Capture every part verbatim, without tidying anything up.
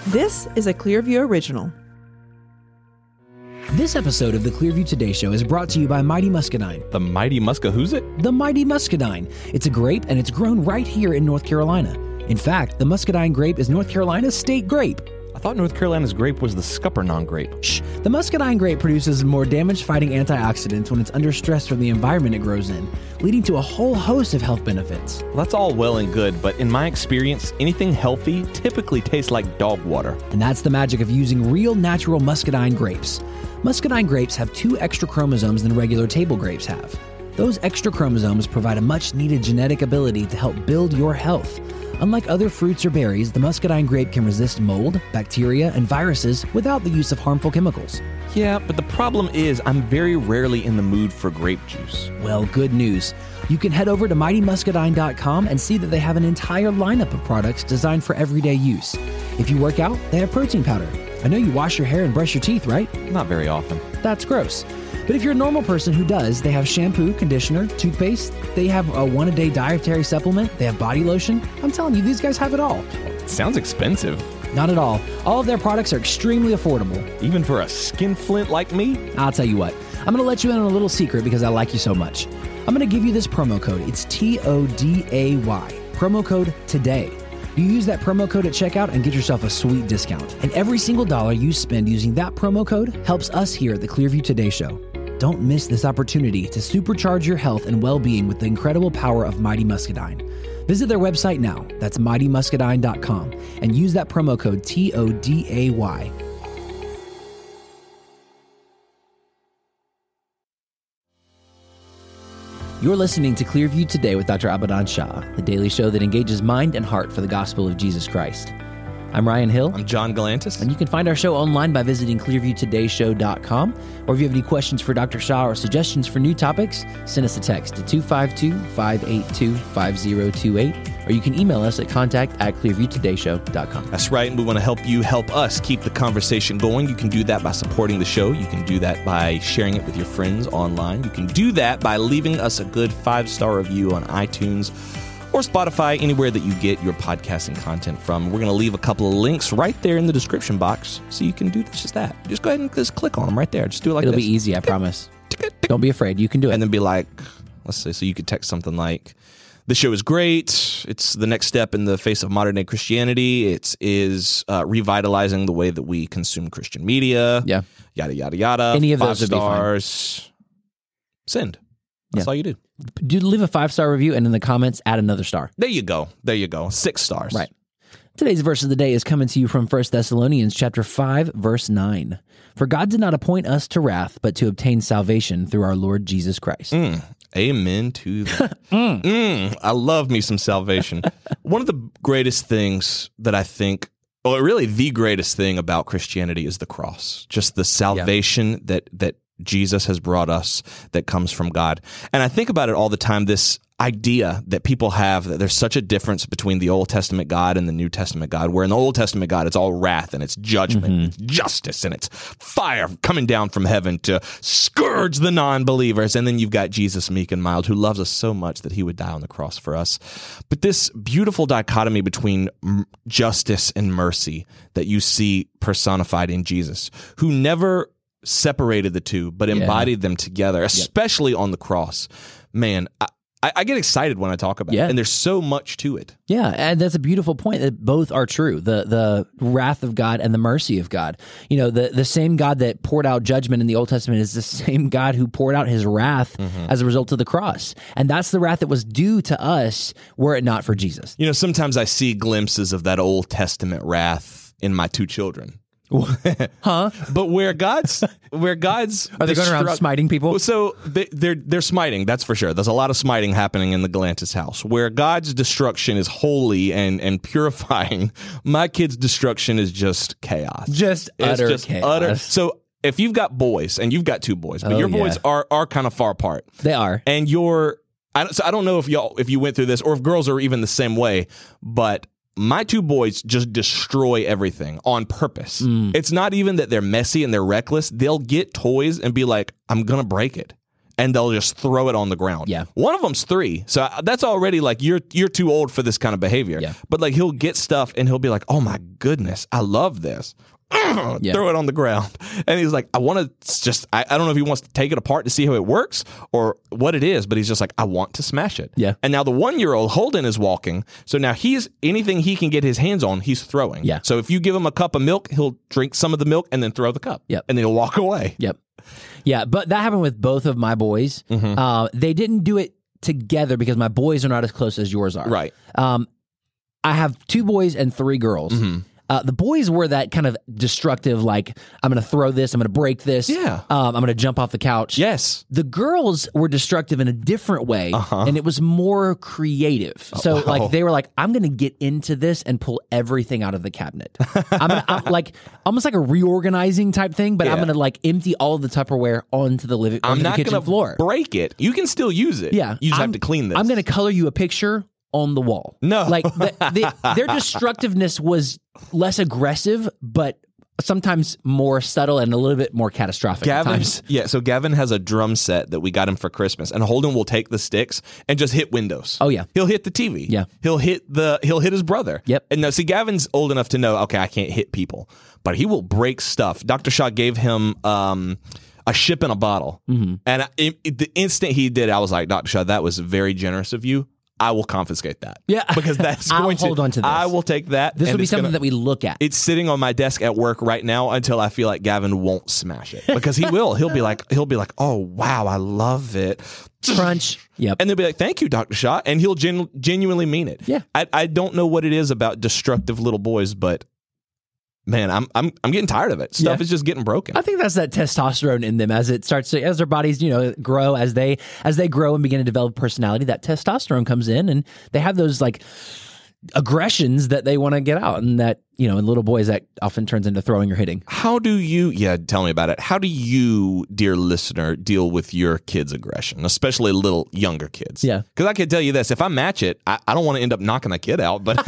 This is a Clearview original. This episode of the Clearview Today Show is brought to you by Mighty Muscadine. The Mighty Musca, who's it? The Mighty Muscadine. It's a grape and it's grown right here in North Carolina. In fact, the Muscadine grape is North Carolina's state grape. I thought North Carolina's grape was the Scuppernong grape. Shh. The Muscadine grape produces more damage-fighting antioxidants when it's under stress from the environment it grows in, leading to a whole host of health benefits. Well, that's all well and good, but in my experience, anything healthy typically tastes like dog water. And that's the magic of using real natural Muscadine grapes. Muscadine grapes have two extra chromosomes than regular table grapes have. Those extra chromosomes provide a much-needed genetic ability to help build your health. Unlike other fruits or berries, the Muscadine grape can resist mold, bacteria, and viruses without the use of harmful chemicals. Yeah, but the problem is I'm very rarely in the mood for grape juice. Well, good news. You can head over to mighty muscadine dot com and see that they have an entire lineup of products designed for everyday use. If you work out, they have protein powder. I know you wash your hair and brush your teeth, right? Not very often. That's gross. But if you're a normal person who does, they have shampoo, conditioner, toothpaste, they have a one-a-day dietary supplement, they have body lotion. I'm telling you, these guys have it all. It sounds expensive. Not at all. All of their products are extremely affordable. Even for a skinflint like me? I'll tell you what. I'm going to let you in on a little secret because I like you so much. I'm going to give you this promo code. It's T O D A Y. Promo code TODAY. You use that promo code at checkout and get yourself a sweet discount. And every single dollar you spend using that promo code helps us here at the Clearview Today Show. Don't miss this opportunity to supercharge your health and well-being with the incredible power of Mighty Muscadine. Visit their website now, that's mighty muscadine dot com, and use that promo code T O D A Y. You're listening to Clearview Today with Doctor Abadan Shah, the daily show that engages mind and heart for the gospel of Jesus Christ. I'm Ryan Hill. I'm John Galantis. And you can find our show online by visiting clearview today show dot com. Or if you have any questions for Doctor Shah or suggestions for new topics, send us a text to two five two, five eight two, five zero two eight. Or you can email us at contact at clearview today show dot com. That's right, and we want to help you help us keep the conversation going. You can do that by supporting the show. You can do that by sharing it with your friends online. You can do that by leaving us a good five-star review on iTunes or Spotify, anywhere that you get your podcasting content from. We're going to leave a couple of links right there in the description box so you can do just that. Just go ahead and just click on them right there. Just do it like It'll this. It'll be easy, I promise. Don't be afraid. You can do it. And then be like, let's say, so you could text something like, the show is great. It's the next step in the face of modern day Christianity. It is uh, revitalizing the way that we consume Christian media. Yeah. Yada, yada, yada. Any of Five those would be fine. Stars. Send. That's Yeah. all you do. Do leave a five-star review and in the comments, add another star. There you go. There you go. Six stars. Right. Today's verse of the day is coming to you from First Thessalonians chapter five, verse nine. For God did not appoint us to wrath, but to obtain salvation through our Lord Jesus Christ. Mm. Amen to that. mm. Mm. I love me some salvation. One of the greatest things that I think, well, really the greatest thing about Christianity is the cross. Just the salvation yeah. that that Jesus has brought us that comes from God. And I think about it all the time, this idea that people have that there's such a difference between the Old Testament God and the New Testament God, where in the Old Testament God, it's all wrath and it's judgment, mm-hmm. it's justice, and it's fire coming down from heaven to scourge the non-believers. And then you've got Jesus, meek and mild, who loves us so much that he would die on the cross for us. But this beautiful dichotomy between justice and mercy that you see personified in Jesus, who never separated the two, but embodied yeah. them together, especially yep. on the cross. Man, I, I get excited when I talk about yeah. it, and there's so much to it. Yeah, and that's a beautiful point that both are true, the the wrath of God and the mercy of God. You know, the, the same God that poured out judgment in the Old Testament is the same God who poured out his wrath mm-hmm. as a result of the cross. And that's the wrath that was due to us were it not for Jesus. You know, sometimes I see glimpses of that Old Testament wrath in my two children. Huh? But where God's where God's are they going around smiting people? So they, they're they're smiting. That's for sure. There's a lot of smiting happening in the Galantis house. Where God's destruction is holy and and purifying, my kids' destruction is just chaos. Just it's utter just chaos. Utter. So if you've got boys, and you've got two boys, but oh, your boys yeah. are are kind of far apart. They are, and you're. I don't, so I don't know if y'all if you went through this or if girls are even the same way, but my two boys just destroy everything on purpose. Mm. It's not even that they're messy and they're reckless. They'll get toys and be like, I'm going to break it. and they'll just throw it on the ground. Yeah. One of them's three. So that's already like, you're you're too old for this kind of behavior. Yeah. But like he'll get stuff and he'll be like, oh my goodness, I love this. Yeah. Throw it on the ground. And he's like, I want to just, I, I don't know if he wants to take it apart to see how it works or what it is, but he's just like, I want to smash it. Yeah. And now the one-year-old Holden is walking. So now he's, anything he can get his hands on, he's throwing. Yeah. So if you give him a cup of milk, he'll drink some of the milk and then throw the cup. Yep. And then he'll walk away. Yep. Yeah, but that happened with both of my boys. Mm-hmm. Uh, they didn't do it together because my boys are not as close as yours are. Right. Um, I have two boys and three girls. Mm-hmm. Uh, the boys were that kind of destructive, like, I'm going to throw this, I'm going to break this. Yeah. Um, I'm going to jump off the couch. Yes. The girls were destructive in a different way, Uh-huh. and it was more creative. So, wow. like, they were like, I'm going to get into this and pull everything out of the cabinet. I'm, gonna, I'm like, almost like a reorganizing type thing, but I'm Yeah. going to, like, empty all of the Tupperware onto the living, I'm onto not the kitchen going to floor. break it. You can still use it. Yeah. You just I'm- have to clean this. I'm going to color you a picture on the wall. No. Like, the, the, their destructiveness was less aggressive, but sometimes more subtle and a little bit more catastrophic at Gavin, times. yeah, so Gavin has a drum set that we got him for Christmas, and Holden will take the sticks and just hit windows. Oh, yeah. He'll hit the T V. Yeah. He'll hit the he'll hit his brother. Yep. And now see, Gavin's old enough to know, okay, I can't hit people, but he will break stuff. Doctor Shaw gave him um a ship in a bottle. Mm-hmm. And I, it, it- the instant he did, I was like, Doctor Shaw, that was very generous of you. I will confiscate that. Yeah. Because that's I'll going to hold on to this. I will take that. This and will be it's something gonna- that we look at. It's sitting on my desk at work right now until I feel like Gavin won't smash it, because he will. He'll be like, he'll be like, oh wow, I love it. Crunch. Yep. And they'll be like, thank you, Doctor Shaw, and he'll gen- genuinely mean it. Yeah. I, I don't know what it is about destructive little boys, but man, I'm I'm I'm getting tired of it. Stuff Yeah. is just getting broken. I think that's that testosterone in them as it starts to, as their bodies, you know, grow, as they as they grow and begin to develop personality, that testosterone comes in and they have those like aggressions that they want to get out, and that, you know, in little boys that often turns into throwing or hitting. How do you, yeah, tell me about it. How do you, dear listener, deal with your kids' aggression, especially little younger kids? Yeah. Because I can tell you this, if I match it, I, I don't want to end up knocking a kid out, but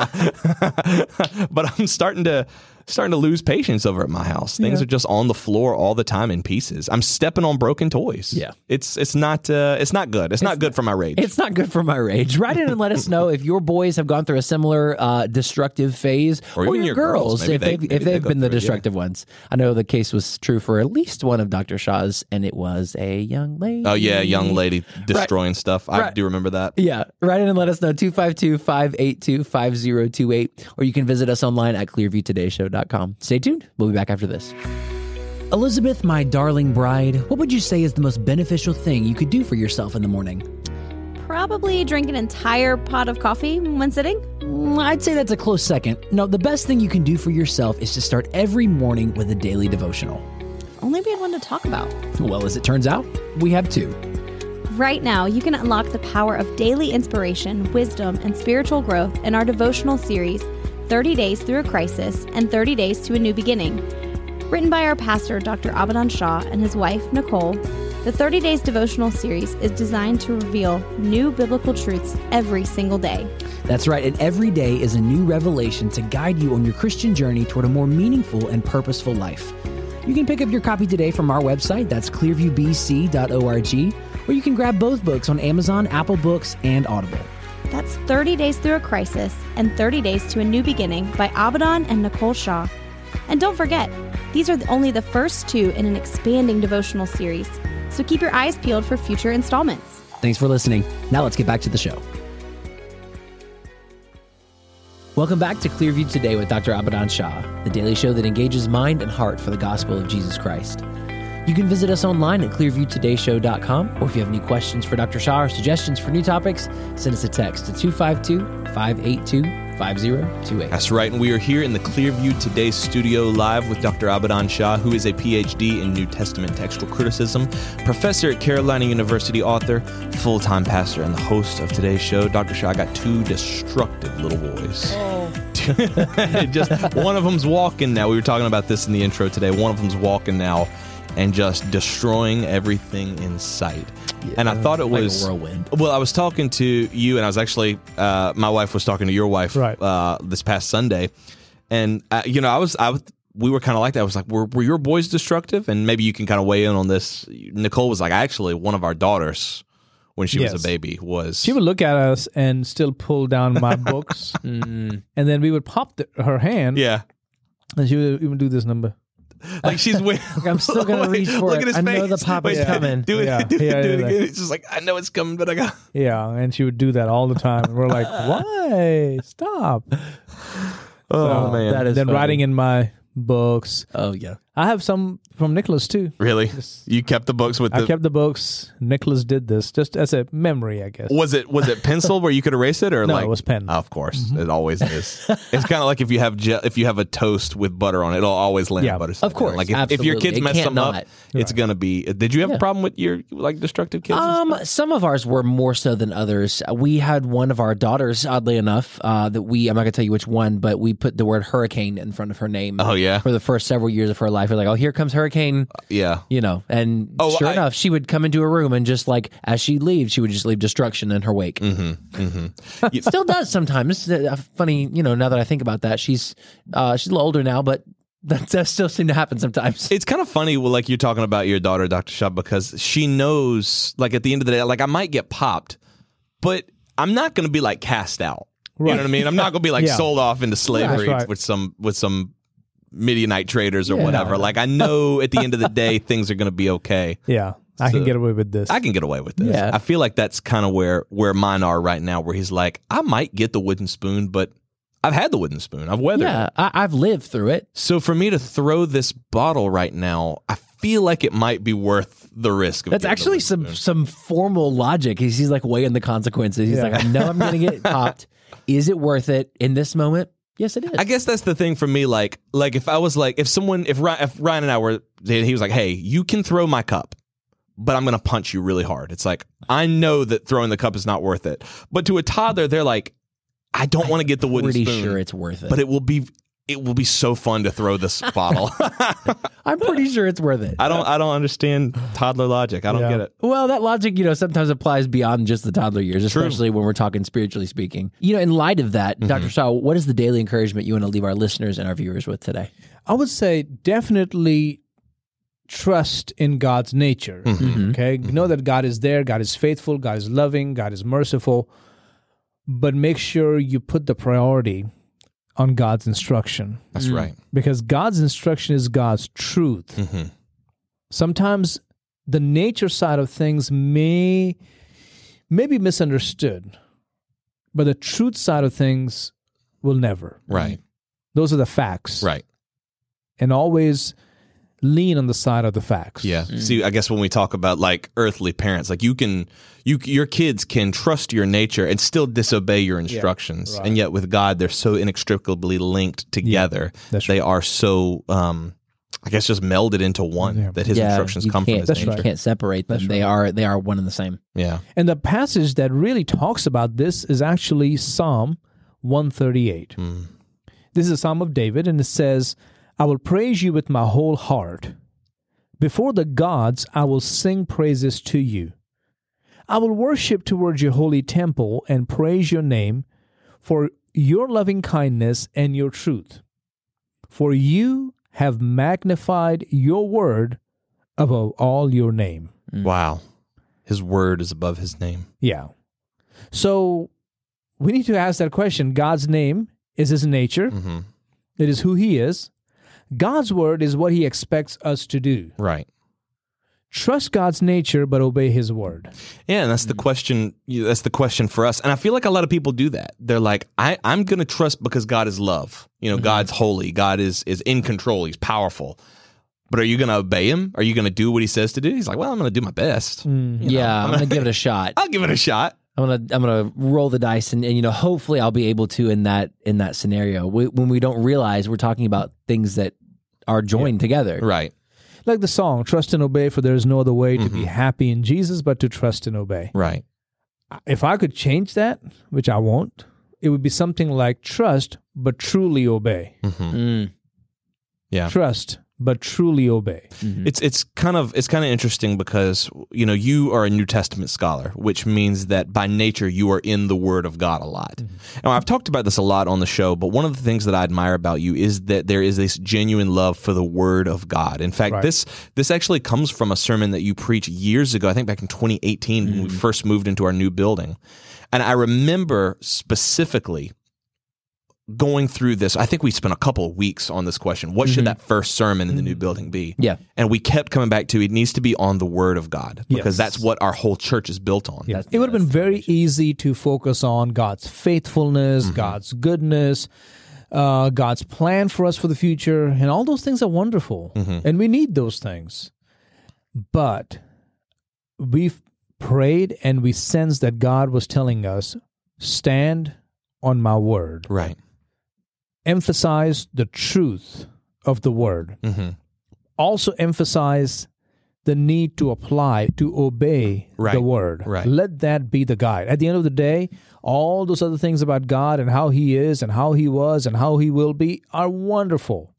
but I'm starting to starting to lose patience over at my house. Things Yeah. are just on the floor all the time in pieces. I'm stepping on broken toys. Yeah. It's it's not uh, it's not good. It's, not good for my rage. It's not good for my rage. Write in and let us know if your boys have gone through a similar uh, destructive phase, Or even your girls. Maybe if they- they've, maybe if they they've go been the through it, yeah. destructive ones. I know the case was true for at least one of Doctor Shaw's, and it was a young lady. Oh yeah, young lady destroying stuff. I Right. do remember that. Yeah, write in and let us know, two five two, five eight two, five zero two eight, or you can visit us online at clearview today show dot com. Stay tuned. We'll be back after this. Elizabeth, my darling bride, what would you say is the most beneficial thing you could do for yourself in the morning? Probably drink an entire pot of coffee when sitting. Mm, I'd say that's a close second. No, the best thing you can do for yourself is to start every morning with a daily devotional. Only we had one to talk about. Well, as it turns out, we have two. Right now, you can unlock the power of daily inspiration, wisdom, and spiritual growth in our devotional series, thirty days Through a Crisis and thirty days to a New Beginning. Written by our pastor, Doctor Abadan Shah, and his wife, Nicole, the thirty days devotional series is designed to reveal new biblical truths every single day. That's right, and every day is a new revelation to guide you on your Christian journey toward a more meaningful and purposeful life. You can pick up your copy today from our website, that's clearview b c dot org, or you can grab both books on Amazon, Apple Books, and Audible. That's thirty days Through a Crisis and thirty days to a New Beginning by Abadan and Nicole Shaw. And don't forget, these are only the first two in an expanding devotional series, so keep your eyes peeled for future installments. Thanks for listening. Now let's get back to the show. Welcome back to Clearview Today with Doctor Abadan Shah, the daily show that engages mind and heart for the gospel of Jesus Christ. You can visit us online at clearview today show dot com, or if you have any questions for Doctor Shah or suggestions for new topics, send us a text to two five two, five eight two, five zero two eight. That's right, and we are here in the Clearview Today studio live with Doctor Abadan Shah, who is a P H D in New Testament textual criticism, professor at Carolina University, author, full-time pastor, and the host of today's show. Doctor Shah, I got two destructive little boys. Oh. Just one of them's walking now. We were talking about this in the intro today. One of them's walking now and just destroying everything in sight. Yeah, and I thought it like was a whirlwind. Well, I was talking to you, and I was actually uh, my wife was talking to your wife Right. uh, this past Sunday, and uh, you know, I was I was we were kind of like that. I was like, were, were your boys destructive? And maybe you can kind of weigh in on this. Nicole was like, actually, one of our daughters, when she Yes. was a baby, was... She would look at us and still pull down my books. Mm. And then we would pop the, her hand. Yeah. And she would even do this number. Like she's with... I'm still gonna reach for Look it. at his I know face. the pop is Wait, coming. Do it, Yeah. do it, Yeah, do it yeah, again. It's just like, I know it's coming, but I got... Yeah, and she would do that all the time. And we're like, why? Stop. Oh, So, man. that is then funny. writing in my books. Oh, yeah. I have some from Nicholas too. Really? You kept the books with the... I kept the books. Nicholas did this just as a memory, I guess. Was it was it pencil where you could erase it, or No, like it was pen. Of course, it always is. It's kind of like if you have je- if you have a toast with butter on it, it'll always land Yeah. butter. Of course, like if, if your absolutely. kids It mess can't something up, not. it's gonna be. Did you have a Yeah. problem with your like destructive kids? and Um, stuff? some of ours were more so than others. We had one of our daughters, oddly enough, uh, that we, I'm not going to tell you which one, but we put the word hurricane in front of her name. Oh, yeah? For the first several years of her life. We're like, oh, here comes hurricane, Yeah. you know, and Oh, sure I- enough, she would come into a room and just like, as she leaves, she would just leave destruction in her wake. Mm-hmm. It still does sometimes. It's, uh, funny, you know, now that I think about that, she's, uh, she's a little older now, but that does still seem to happen sometimes. It's kind of funny, well, like you're talking about your daughter, Doctor Shaw, because she knows, like at the end of the day, like I might get popped, but I'm not going to be like cast out. You know Right. what I mean? I'm not going to be like Yeah. sold off into slavery That's right. with some with some Midianite traders or Yeah. whatever. Like I know at the end of the day, things are going to be okay. Yeah, I So- can get away with this. I can get away with this. Yeah. I feel like that's kind of where where mine are right now, where he's like, I might get the wooden spoon, but I've had the wooden spoon. I've weathered Yeah, it. I, I've lived through it. So for me to throw this bottle right now, I feel like it might be worth the risk. Of That's getting the actually wooden some spoon. some formal logic. He's, he's like weighing the consequences. He's Yeah. like, I know I'm going to get popped. Is it worth it in this moment? Yes, it is. I guess that's the thing for me. Like, like if I was like, if someone, if Ryan, if Ryan and I were, he was like, hey, you can throw my cup, but I'm going to punch you really hard. It's like, I know that throwing the cup is not worth it. But to a toddler, they're like, I don't want to get the wooden Pretty spoon. sure it's worth it. But it will be, it will be so fun to throw this bottle. I'm pretty sure it's worth it. I don't, I don't understand toddler logic. I don't Yeah. get it. Well, that logic, you know, sometimes applies beyond just the toddler years, especially when we're talking spiritually speaking. You know, in light of that, Mm-hmm. Doctor Shaw, what is the daily encouragement you want to leave our listeners and our viewers with today? I would say definitely trust in God's nature. Mm-hmm. Okay, know that God is there, God is faithful, God is loving, God is merciful, but make sure you put the priority on God's instruction, That's right. because God's instruction is God's truth. Mm-hmm. Sometimes the nature side of things may may be misunderstood, but the truth side of things will never. Right. Those are the facts. Right. And always lean on the side of the facts. Yeah. See, I guess when we talk about like earthly parents, like you can, you your kids can trust your nature and still disobey your instructions, right. and yet with God, they're so inextricably linked together. that's they are so, um, I guess, just melded into one. Yeah. That His instructions you come from can't, His That's nature. right. You can't separate them. That's They right. are they are one and the same. Yeah. And the passage that really talks about this is actually Psalm one thirty-eight. Mm. This is a Psalm of David, and it says, I will praise you with my whole heart. Before the gods, I will sing praises to you. I will worship towards your holy temple and praise your name for your loving kindness and your truth. For you have magnified your word above all your name. Wow. His word is above His name. Yeah. So we need to ask that question. God's name is His nature. Mm-hmm. It is who He is. God's word is what He expects us to do. Right. Trust God's nature, but obey His word. Yeah, and that's Mm. the question. That's the question for us. And I feel like a lot of people do that. They're like, I, I'm going to trust because God is love. You know, Mm-hmm. God's holy. God is is in control. He's powerful. But are you going to obey Him? Are you going to do what He says to do? He's like, well, I'm going to do my best. Mm. Yeah, I'm going to give it a shot. I'll give it a shot. I'm gonna I'm gonna roll the dice, and, and you know, hopefully I'll be able to in that in that scenario we, when we don't realize we're talking about things that are joined together. Right. Like the song, trust and obey, for there is no other way to be happy in Jesus but to trust and obey. Right. If I could change that, which I won't, it would be something like trust but truly obey. Mm-hmm. Mm. Yeah. Trust but truly obey. Mm-hmm. It's it's kind of it's kind of interesting because you know you are a New Testament scholar, which means that by nature you are in the Word of God a lot. Mm-hmm. Now I've talked about this a lot on the show, but one of the things that I admire about you is that there is this genuine love for the Word of God. In fact, Right. this this actually comes from a sermon that you preached years ago. I think back in twenty eighteen mm-hmm. when we first moved into our new building, and I remember specifically going through this. I think we spent a couple of weeks on this question. What mm-hmm. should that first sermon in the new building be? Yeah. And we kept coming back to it needs to be on the Word of God because Yes. that's what our whole church is built on. Yeah. It would have been very easy to focus on God's faithfulness, Mm-hmm. God's goodness, uh, God's plan for us for the future, and all those things are wonderful, Mm-hmm. and we need those things. But we've prayed and we sensed that God was telling us, stand on my word. Right. Emphasize the truth of the word. Mm-hmm. Also emphasize the need to apply, to obey Right, the word. right. Let that be the guide. At the end of the day, all those other things about God and how he is and how he was and how he will be are wonderful.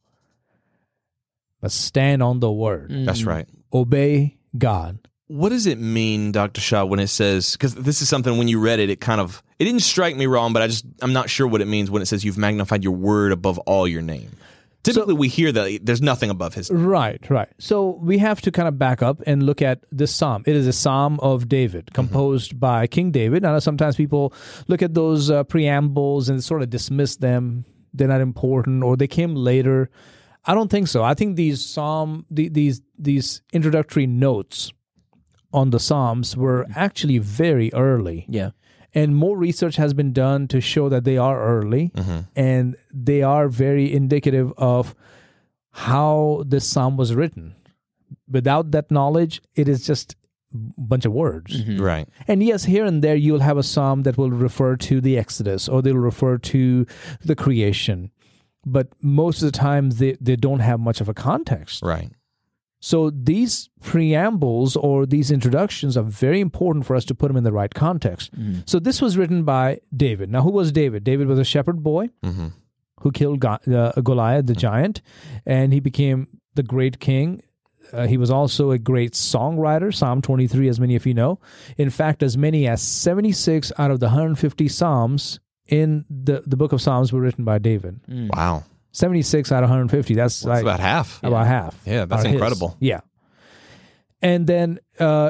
But stand on the word. That's right. Obey God. What does it mean, Doctor Shaw, when it says, because this is something when you read it, it kind of, it didn't strike me wrong, but I just, I'm not sure what it means when it says you've magnified your word above all your name. Typically we hear that there's nothing above his name. Right, right. So we have to kind of back up and look at this psalm. It is a psalm of David, composed mm-hmm. by King David. I know sometimes people look at those uh, preambles and sort of dismiss them. They're not important, or they came later. I don't think so. I think these psalm, the, these these introductory notes on the Psalms were actually very early. Yeah. And more research has been done to show that they are early, Mm-hmm. and they are very indicative of how this psalm was written. Without that knowledge, it is just a bunch of words. Mm-hmm. Right. And yes, here and there you'll have a psalm that will refer to the Exodus, or they'll refer to the creation. But most of the time, they, they don't have much of a context. Right. So these preambles or these introductions are very important for us to put them in the right context. Mm-hmm. So this was written by David. Now, who was David? David was a shepherd boy Mm-hmm. who killed Go- uh, Goliath, the giant, and he became the great king. Uh, he was also a great songwriter, Psalm twenty-three, as many of you know. In fact, as many as seventy-six out of the one hundred fifty Psalms in the, the book of Psalms were written by David. Wow. seventy-six out of one hundred fifty. That's, That's like about half. about half. Yeah, that's are his. incredible. Yeah. And then uh,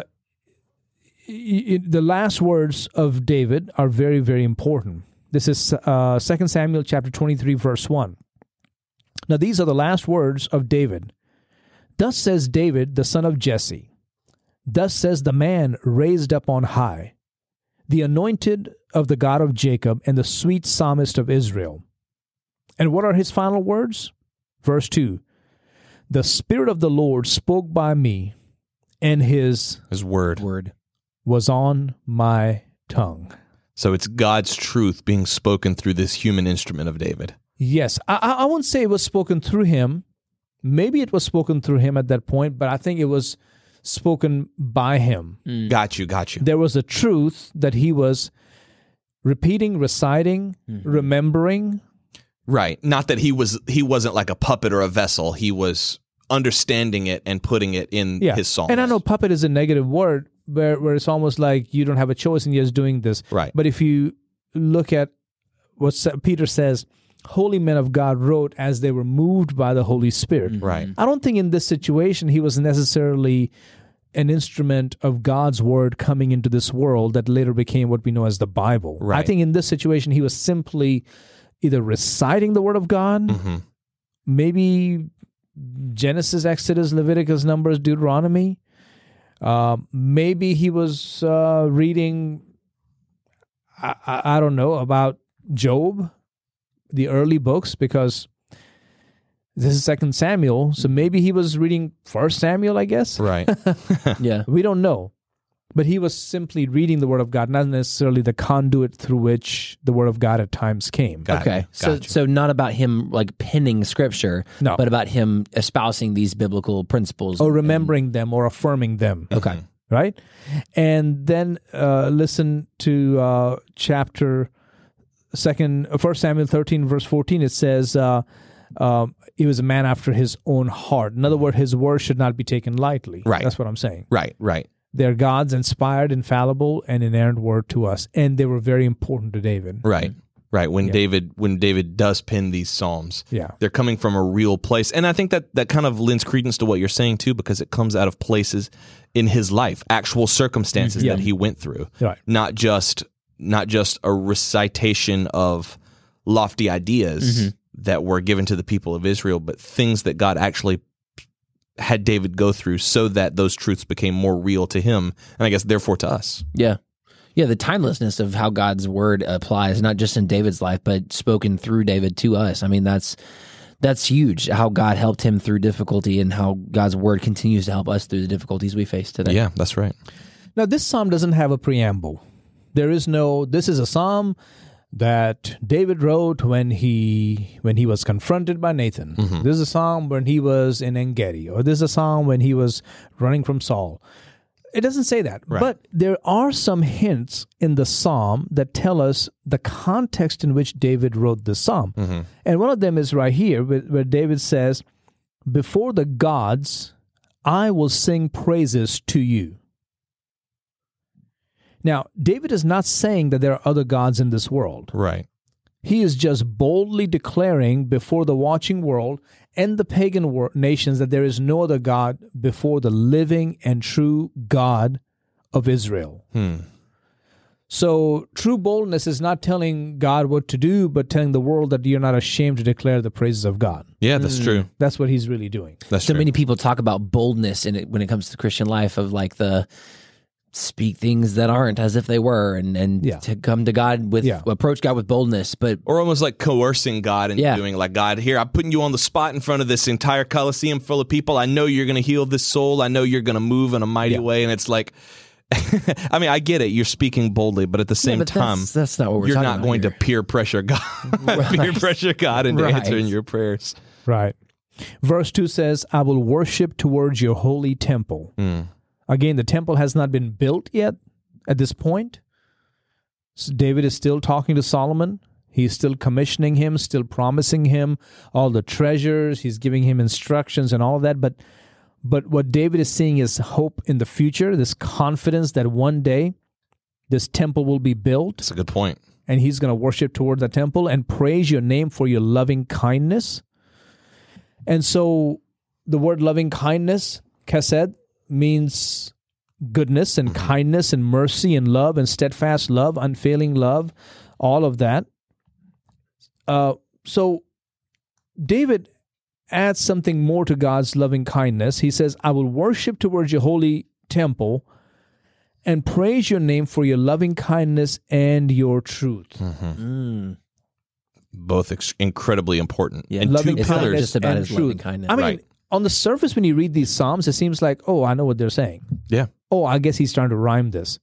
y- y- the last words of David are very, very important. This is uh, Second Samuel chapter twenty-three, verse one. Now, these are the last words of David. Thus says David, the son of Jesse. Thus says the man raised up on high, the anointed of the God of Jacob and the sweet psalmist of Israel. And what are his final words? Verse two. The Spirit of the Lord spoke by me, and his His word. Word. was on my tongue. So it's God's truth being spoken through this human instrument of David. Yes, I, I I won't say it was spoken through him. Maybe it was spoken through him at that point, but I think it was spoken by him. Got you, got you. There was a truth that he was repeating, reciting, remembering. Right. Not that he was he wasn't like a puppet or a vessel. He was understanding it and putting it in Yeah. his songs. And I know puppet is a negative word where, where it's almost like you don't have a choice and you're just doing this. Right. But if you look at what sa- Peter says, holy men of God wrote as they were moved by the Holy Spirit. Right. I don't think in this situation he was necessarily an instrument of God's word coming into this world that later became what we know as the Bible. I Right. think in this situation he was simply either reciting the word of God, Mhm. maybe Genesis, Exodus, Leviticus, Numbers, Deuteronomy. Uh, maybe he was uh, reading, I, I, I don't know, about Job, the early books, because this is Second Samuel, so maybe he was reading First Samuel, I guess. Right. Yeah. We don't know. But he was simply reading the Word of God, not necessarily the conduit through which the Word of God at times came. Got Okay. you, So got you. so not about him like penning scripture, No. but about him espousing these biblical principles. Or and- remembering them or affirming them. Okay. Right? And then uh, listen to uh, chapter second, uh, First Samuel thirteen, verse fourteen. It says, uh, um, he was a man after his own heart. In other words, his word should not be taken lightly. Right. That's what I'm saying. Right, right. They're God's inspired, infallible, and inerrant word to us, and they were very important to David. Right. Right. When Yeah. David when David does pen these psalms, Yeah. they're coming from a real place. And I think that that kind of lends credence to what you're saying too, because it comes out of places in his life, actual circumstances Yeah. that he went through. Right. Not just not just a recitation of lofty ideas that were given to the people of Israel, but things that God actually had David go through so that those truths became more real to him, and I guess therefore to us. Yeah. Yeah, the timelessness of how God's word applies, not just in David's life, but spoken through David to us. I mean, that's that's huge, how God helped him through difficulty and how God's word continues to help us through the difficulties we face today. Yeah, that's right. Now, this psalm doesn't have a preamble. There is no, this is a psalm that David wrote when he when he was confronted by Nathan. Mm-hmm. This is a psalm when he was in En-Gedi, or this is a psalm when he was running from Saul. It doesn't say that. Right. But there are some hints in the psalm that tell us the context in which David wrote the psalm. Mm-hmm. And one of them is right here, where, where David says, "Before the gods, I will sing praises to you." Now, David is not saying that there are other gods in this world. Right. He is just boldly declaring before the watching world and the pagan wor- nations that there is no other God before the living and true God of Israel. Hmm. So true boldness is not telling God what to do, but telling the world that you're not ashamed to declare the praises of God. Yeah, that's true. That's what he's really doing. That's So true. many people talk about boldness in it when it comes to Christian life, of like the speak things that aren't as if they were, and, and Yeah. to come to God with, Yeah. approach God with boldness. But Or almost like coercing God into Yeah. doing, like, God, here, I'm putting you on the spot in front of this entire Coliseum full of people. I know you're going to heal this soul. I know you're going to move in a mighty Yeah. way. And it's like, I mean, I get it. You're speaking boldly, but at the same but time, that's, that's not what we're you're talking not about going here. to peer pressure God, peer pressure God into Right. answering your prayers. Right. Verse two says, "I will worship towards your holy temple." Mm. Again, the temple has not been built yet at this point. So David is still talking to Solomon. He's still commissioning him, still promising him all the treasures. He's giving him instructions and all of that. But but what David is seeing is hope in the future, this confidence that one day this temple will be built That's a good point. and he's going to worship toward the temple and praise your name for your loving kindness. And so the word loving kindness, chesed, means goodness and kindness and mercy and love and steadfast love, unfailing love, all of that. Uh, so David adds something more to God's loving kindness. He says, "I will worship towards your holy temple and praise your name for your loving kindness and your truth." Mm. Both ex- incredibly important. Yeah, and Loving two it's not pillars. just about and his truth. loving kindness. I mean, Right. on the surface, when you read these Psalms, it seems like, oh, I know what they're saying. Yeah. Oh, I guess he's trying to rhyme this.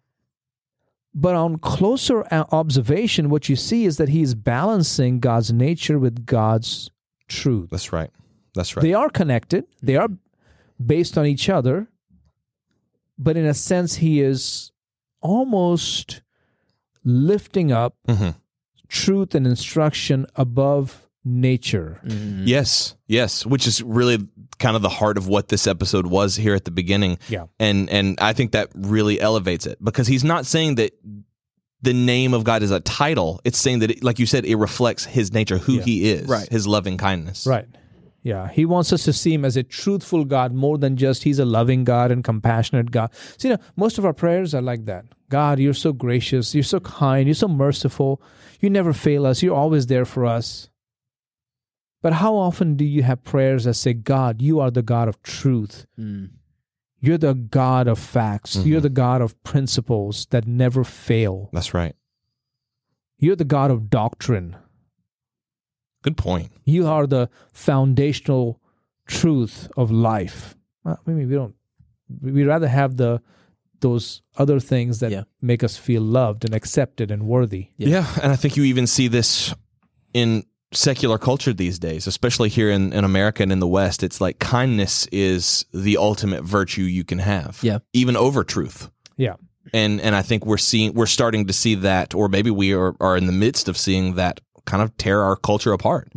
But on closer a- observation, what you see is that he is balancing God's nature with God's truth. That's right. That's right. They are connected. They are based on each other. But in a sense, he is almost lifting up Mhm. truth and instruction above nature. Yes, yes, which is really kind of the heart of what this episode was here at the beginning. Yeah. And and I think that really elevates it, because he's not saying that the name of God is a title. It's saying that, it, like you said, it reflects his nature, who Yeah. he is, Right. his loving kindness. Right. Yeah. He wants us to see him as a truthful God more than just he's a loving God and compassionate God. So, you know, most of our prayers are like that. God, you're so gracious. You're so kind. You're so merciful. You never fail us. You're always there for us. But how often do you have prayers that say, God, you are the God of truth. Mm. You're the God of facts. Mm-hmm. You're the God of principles that never fail. That's right. You're the God of doctrine. Good point. You are the foundational truth of life. Well, maybe we don't. We'd rather have the those other things that Yeah. make us feel loved and accepted and worthy. Yeah. Yeah. And I think you even see this in secular culture these days, especially here in, in America and in the West. It's like kindness is the ultimate virtue you can have, Yeah. even over truth. Yeah. And and I think we're seeing we're starting to see that, or maybe we are, are in the midst of seeing that kind of tear our culture apart. Yeah.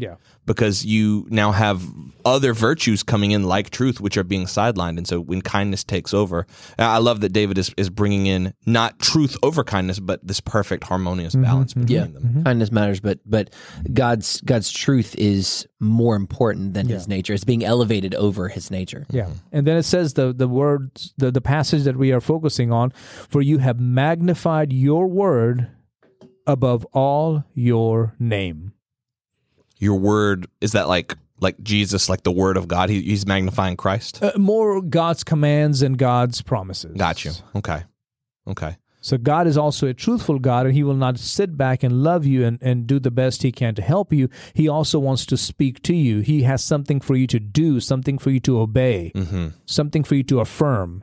because you now have other virtues coming in like truth, which are being sidelined. And so when kindness takes over, I love that David is, is bringing in not truth over kindness, but this perfect harmonious balance between Yeah, them. kindness matters, but but God's God's truth is more important than His nature. It's being elevated over His nature. Yeah. And then it says the the words, the, the passage that we are focusing on, for you have magnified your word above all your name. Your word, is that like like Jesus, like the word of God? He, he's magnifying Christ? Uh, more God's commands and God's promises. Got you. Okay. Okay. So God is also a truthful God, and He will not sit back and love you and, and do the best He can to help you. He also wants to speak to you. He has something for you to do, something for you to obey, Mm-hmm. something for you to affirm.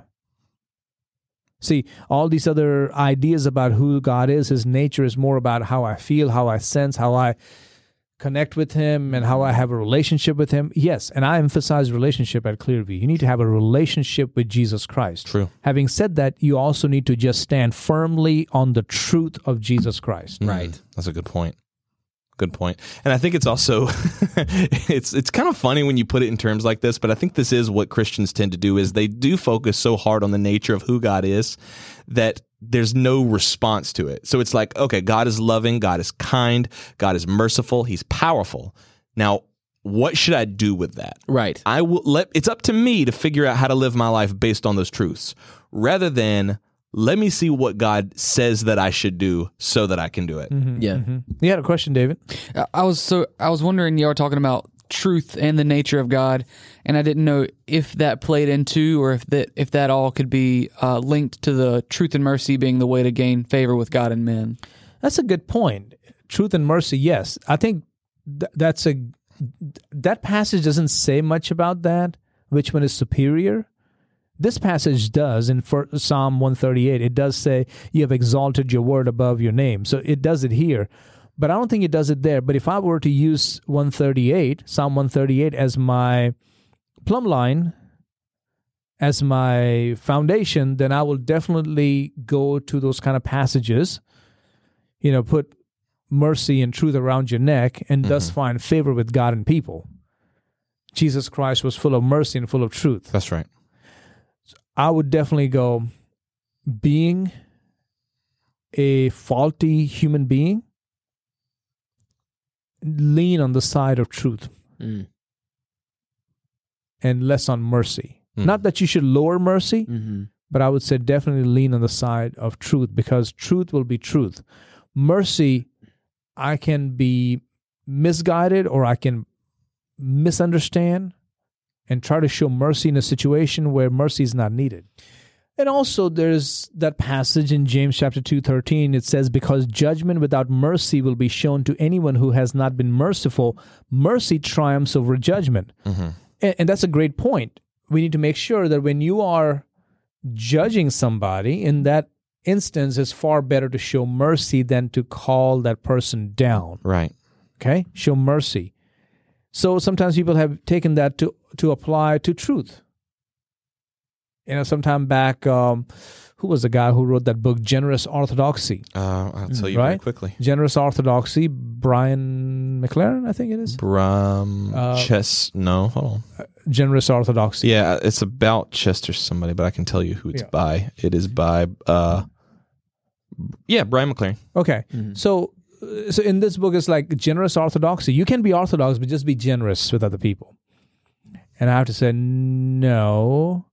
See, all these other ideas about who God is, His nature is more about how I feel, how I sense, how I connect with Him, and how I have a relationship with Him. Yes, and I emphasize relationship at Clearview. You need to have a relationship with Jesus Christ. True. Having said that, you also need to just stand firmly on the truth of Jesus Christ. Right. Mm, that's a good point. Good point. And I think it's also, it's it's kind of funny when you put it in terms like this, but I think this is what Christians tend to do, is they do focus so hard on the nature of who God is that there's no response to it. So it's like, okay, God is loving, God is kind, God is merciful, He's powerful. Now, what should I do with that? Right. I will let, it's up to me to figure out how to live my life based on those truths, rather than let me see what God says that I should do so that I can do it. Mm-hmm, Yeah. mm-hmm. You had a question, David? I was so I was wondering, you were talking about truth and the nature of God, and I didn't know if that played into, or if that if that all could be uh, linked to the truth and mercy being the way to gain favor with God and men. That's a good point. Truth and mercy, yes. I think th- that's a that passage doesn't say much about that, which one is superior. This passage does in Psalm one thirty-eight. It does say, you have exalted your word above your name. So it does it here. But I don't think it does it there. But if I were to use one thirty-eight, Psalm one thirty-eight as my plumb line, as my foundation, then I will definitely go to those kind of passages, you know, put mercy and truth around your neck, and mm-hmm. thus find favor with God and people. Jesus Christ was full of mercy and full of truth. That's right. I would definitely go, being a faulty human being, lean on the side of truth Mm. and less on mercy. Mm. Not that you should lower mercy, Mm-hmm. but I would say definitely lean on the side of truth, because truth will be truth. Mercy, I can be misguided, or I can misunderstand and try to show mercy in a situation where mercy is not needed. And also there's that passage in James chapter two thirteen. It says, because judgment without mercy will be shown to anyone who has not been merciful, mercy triumphs over judgment. Mm-hmm. And, and that's a great point. We need to make sure that when you are judging somebody, in that instance, it's far better to show mercy than to call that person down. Right. Okay? Show mercy. So sometimes people have taken that to, to apply to truth. You know, sometime back, um, who was the guy who wrote that book, Generous Orthodoxy? Uh, I'll tell you Right? very quickly. Generous Orthodoxy, Brian McLaren, I think it is. Brum, Uh, Chess, no, hold on. Generous Orthodoxy. Yeah, it's about Chester somebody, but I can tell you who it's Yeah. by. It is by, uh, yeah, Brian McLaren. Okay. Mm-hmm. So, uh, so in this book, it's like generous orthodoxy. You can be orthodox, but just be generous with other people. And I have to say, no.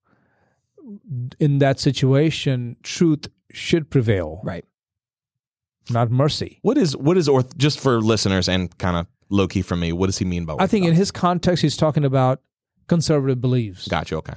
In that situation, truth should prevail, Right. not mercy. What is, what is, orth- just for listeners and kind of low key for me, what does he mean by I think in orthodoxy? his context, he's talking about conservative beliefs Gotcha, okay.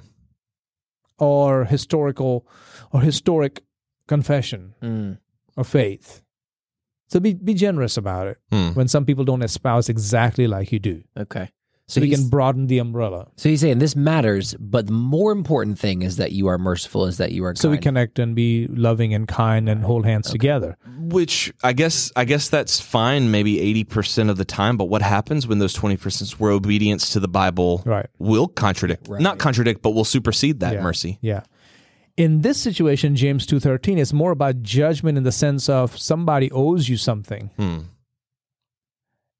or historical or historic confession Mm. or faith. So be be generous about it Hmm. when some people don't espouse exactly like you do. Okay. So So we he's, can broaden the umbrella. so he's saying this matters, but the more important thing is that you are merciful, is that you are So we kind. connect and be loving and kind and hold hands together. Which I guess I guess that's fine maybe eighty percent of the time, but what happens when those twenty percent where obedience to the Bible Right. will contradict, Right. not contradict, but will supersede that Yeah. mercy? Yeah. In this situation, James two thirteen, it's more about judgment in the sense of somebody owes you something. Hmm.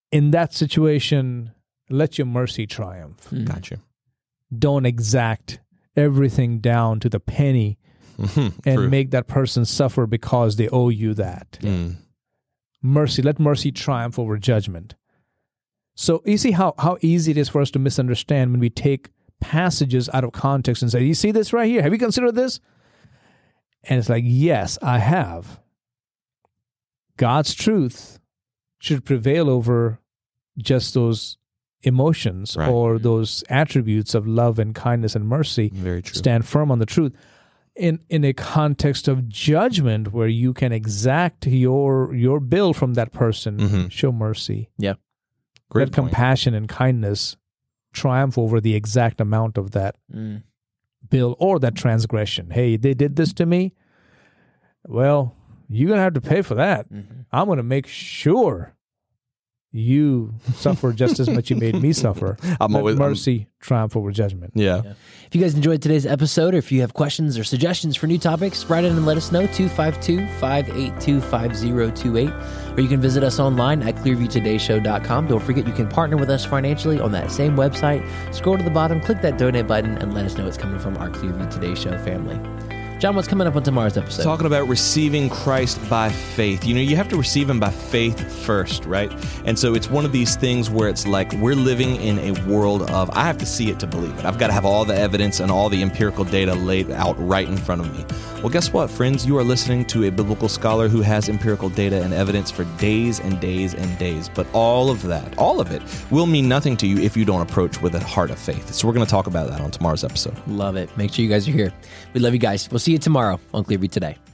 in that situation, let your mercy triumph. Gotcha. Don't exact everything down to the penny and True. make that person suffer because they owe you that. Mm. Mercy, let mercy triumph over judgment. So you see how, how easy it is for us to misunderstand when we take passages out of context and say, you see this right here? Have you considered this? And it's like, yes, I have. God's truth should prevail over just those emotions Right. or those attributes of love and kindness and mercy. Very true. Stand firm on the truth. In in a context of judgment where you can exact your your bill from that person, Mhm. show mercy. Yeah. Great Let point. compassion and kindness triumph over the exact amount of that Mm. bill or that transgression. Hey, they did this to me. Well, you're going to have to pay for that. Mm-hmm. I'm going to make sure you suffer just as much you made me suffer. I'm Let always- I'm- mercy triumph over judgment. Yeah. If you guys enjoyed today's episode, or if you have questions or suggestions for new topics, write in and let us know, two five two, five eight two, five zero two eight. Or you can visit us online at clearview today show dot com. Don't forget you can partner with us financially on that same website. Scroll to the bottom, click that donate button, and let us know it's coming from our Clearview Today Show family. John, what's coming up on tomorrow's episode? Talking about receiving Christ by faith. You know, you have to receive him by faith first, right? And so it's one of these things where it's like we're living in a world of, I have to see it to believe it. I've got to have all the evidence and all the empirical data laid out right in front of me. Well, guess what, friends? You are listening to a biblical scholar who has empirical data and evidence for days and days and days. But all of that, all of it, will mean nothing to you if you don't approach with a heart of faith. So we're going to talk about that on tomorrow's episode. Love it. Make sure you guys are here. We love you guys. We'll see you tomorrow on Clearview Today.